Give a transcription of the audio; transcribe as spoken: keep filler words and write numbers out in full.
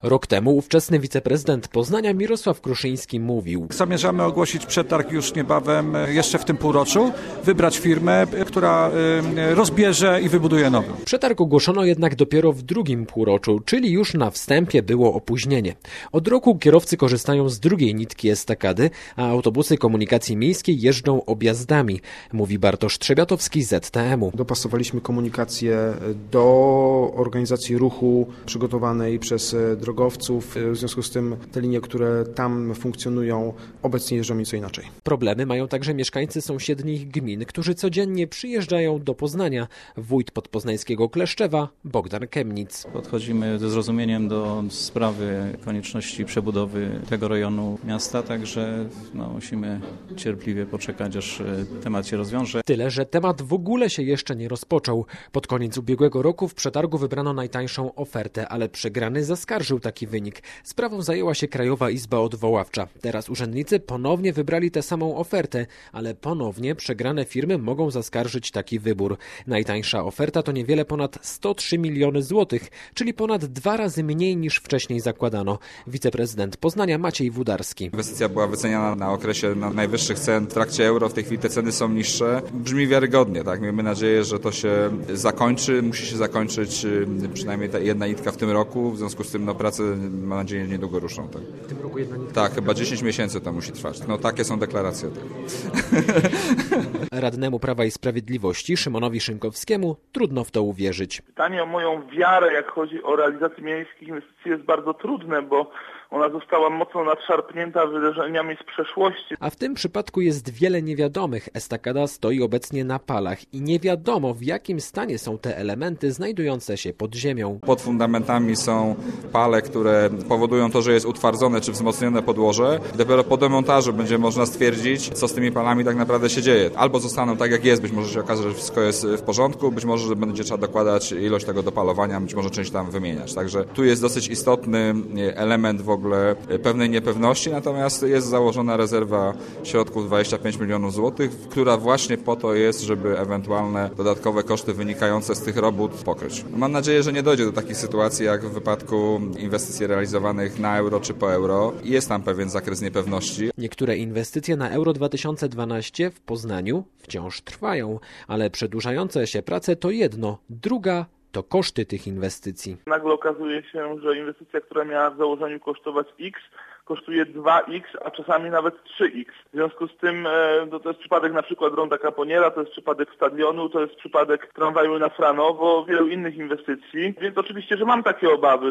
Rok temu ówczesny wiceprezydent Poznania Mirosław Kruszyński mówił: Zamierzamy ogłosić przetarg już niebawem, jeszcze w tym półroczu, wybrać firmę, która rozbierze i wybuduje nowy. Przetarg ogłoszono jednak dopiero w drugim półroczu, czyli już na wstępie było opóźnienie. Od roku kierowcy korzystają z drugiej nitki estakady, a autobusy komunikacji miejskiej jeżdżą objazdami, mówi Bartosz Trzebiatowski z zet te emu. Dopasowaliśmy komunikację do organizacji ruchu przygotowanej przez drogowców. W związku z tym te linie, które tam funkcjonują, obecnie jeżdżą nieco inaczej. Problemy mają także mieszkańcy sąsiednich gmin, którzy codziennie przyjeżdżają do Poznania. Wójt podpoznańskiego Kleszczewa Bogdan Kemnic. Podchodzimy ze zrozumieniem do sprawy konieczności przebudowy tego rejonu miasta, także no, musimy cierpliwie poczekać, aż temat się rozwiąże. Tyle, że temat w ogóle się jeszcze nie rozpoczął. Pod koniec ubiegłego roku w przetargu wybrano najtańszą ofertę, ale przegrany zaskarżył taki wynik. Sprawą zajęła się Krajowa Izba Odwoławcza. Teraz urzędnicy ponownie wybrali tę samą ofertę, ale ponownie przegrane firmy mogą zaskarżyć taki wybór. Najtańsza oferta to niewiele ponad sto trzy miliony złotych, czyli ponad dwa razy mniej niż wcześniej zakładano. Wiceprezydent Poznania Maciej Wudarski. Inwestycja była wyceniana na okresie na najwyższych cen w trakcie euro. W tej chwili te ceny są niższe. Brzmi wiarygodnie, tak? Miejmy nadzieję, że to się zakończy. Musi się zakończyć przynajmniej ta jedna nitka w tym roku. W związku z tym no, prace, mam nadzieję, niedługo ruszą. Tak, w tym roku jedna nitka? Tak, chyba dziesięć miesięcy to musi trwać. No takie są deklaracje. Tak. Radnemu Prawa i Sprawiedliwości Szymonowi Szynkowskiemu trudno w to uwierzyć. Pytanie o moją wiarę, jak chodzi o realizację miejskich inwestycji, jest bardzo trudne, bo ona została mocno nadszarpnięta wydarzeniami z przeszłości. A w tym przypadku jest wiele niewiadomych. Estakada stoi obecnie na palach i nie wiadomo, w jakim stanie są te elementy znajdujące się pod ziemią. Pod fundamentami są pale, które powodują to, że jest utwardzone czy wzmocnione podłoże. Dopiero po demontażu będzie można stwierdzić, co z tymi palami tak naprawdę się dzieje. Albo zostaną tak, jak jest, być może się okaże, że wszystko jest w porządku, być może, że będzie trzeba dokładać ilość tego dopalowania, być może część tam wymieniać. Także tu jest dosyć istotny element w ogóle pewnej niepewności, natomiast jest założona rezerwa środków dwadzieścia pięć milionów złotych, która właśnie po to jest, żeby ewentualne dodatkowe koszty wynikające z tych robót pokryć. Mam nadzieję, że nie dojdzie do takich sytuacji jak w wypadku inwestycji realizowanych na euro czy po euro. Jest tam pewien zakres niepewności. Niektóre inwestycje na Euro dwa tysiące dwanaście w Poznaniu wciąż trwają, ale przedłużające się prace to jedno, druga to koszty tych inwestycji. Nagle okazuje się, że inwestycja, która miała w założeniu kosztować X, kosztuje dwa X, a czasami nawet trzy X. W związku z tym no, to jest przypadek na przykład Ronda Caponiera, to jest przypadek stadionu, to jest przypadek tramwaju na Franowo, wielu innych inwestycji. Więc oczywiście, że mam takie obawy.